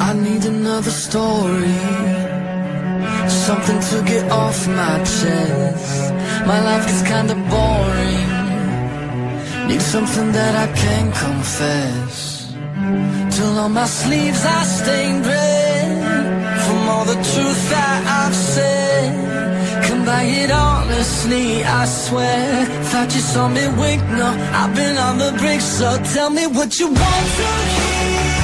I need another story, something to get off my chest. My life is kinda boring, need something that I can confess. Till on my sleeves I stained red from all the truth that I've said. Come by it honestly, I swear. Thought you saw me wink, no, I've been on the brink. So tell me what you want to hear.